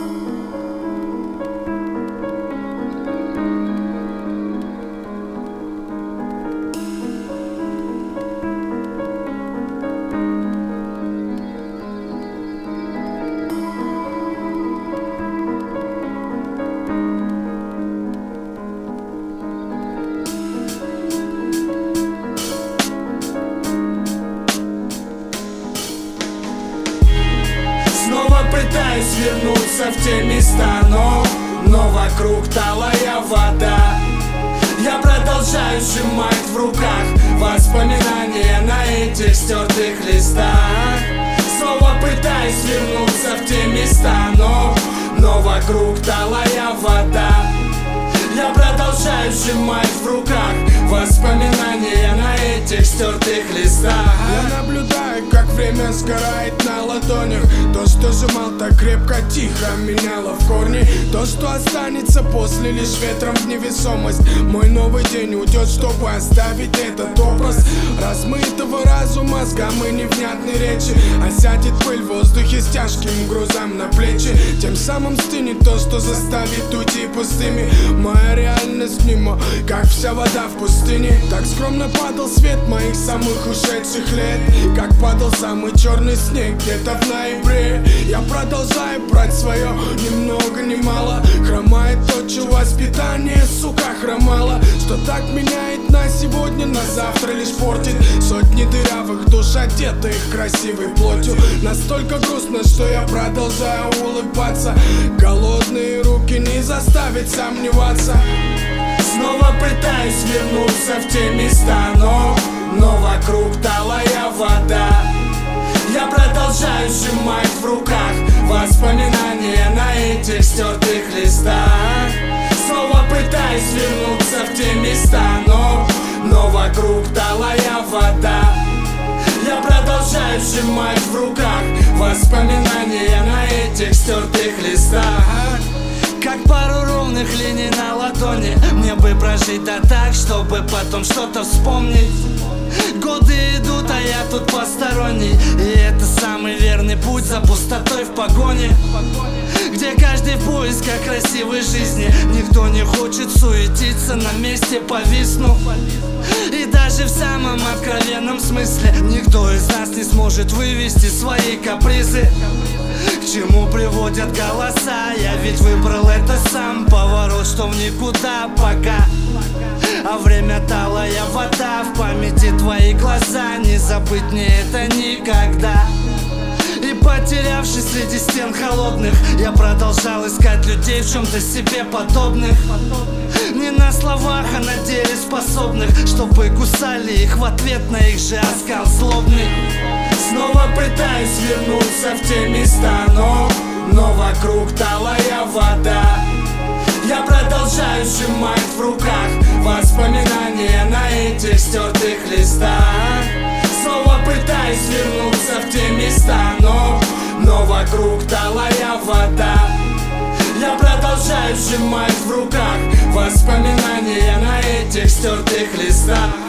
Пытаюсь вернуться в те места, но вокруг талая вода. Я продолжаю сжимать в руках воспоминания на этих стертых листах. Снова пытаюсь вернуться в те места, но вокруг талая вода. Я продолжаю сжимать в руках воспоминания на этих стертых листах. Я наблюдаю, как время сгорает на ладонях. То, что сжимал так крепко, тихо меняло в корне. То, что останется после, лишь ветром в невесомость. Мой новый день уйдет, чтобы оставить этот образ размытого разума с гаммой невнятной речи. Осядет пыль в воздухе с тяжким грузом на плечи. Тем самым стынет то, что заставит уйти пустыми. Моя реальность мимо, как вся вода в пустыне. Так скромно падал свет моих самых ушедших лет, как падал самый черный снег где-то в ноябре. Я продолжаю брать свое, ни много ни мало. Хромает то, чего воспитание, сука, хромало. Что так меняет на сегодня, на завтра лишь портит. Сотни дырявых душ, одетых красивой плотью. Настолько грустно, что я продолжаю улыбаться. Голодные руки не заставят сомневаться. Снова пытаюсь вернуться в те места, но вокруг талая вода. Я продолжаю сжимать в руках воспоминания на этих стертых листах. Снова пытаюсь вернуться в те места, но вокруг талая вода. Я продолжаю сжимать в руках воспоминания на этих стертых листах. Как пару ровных линий на ладони. Мне бы прожить да так, чтобы потом что-то вспомнить. Годы идут, а я тут посторонний. И это самый верный путь за пустотой в погоне, где каждый в поисках красивой жизни. Никто не хочет суетиться, на месте повиснув. И даже в самом откровенном смысле никто из нас не сможет вывести свои капризы. К чему приводят голоса? Я ведь выбрал это сам. Поворот, что в никуда пока. А время талая вода. В памяти твои глаза. Не забыть мне это никогда. И потерявшись среди стен холодных, я продолжал искать людей в чем-то себе подобных. Не на словах, а на деле способных, чтобы кусали их в ответ на их же оскал злобный. Снова пытаюсь вернуться в те места, но вокруг талая вода. Я продолжаю сжимать в руках воспоминания на этих стертых листах. Снова пытаюсь вернуться в те места, но вокруг талая вода. Я продолжаю сжимать в руках воспоминания на этих стертых листах.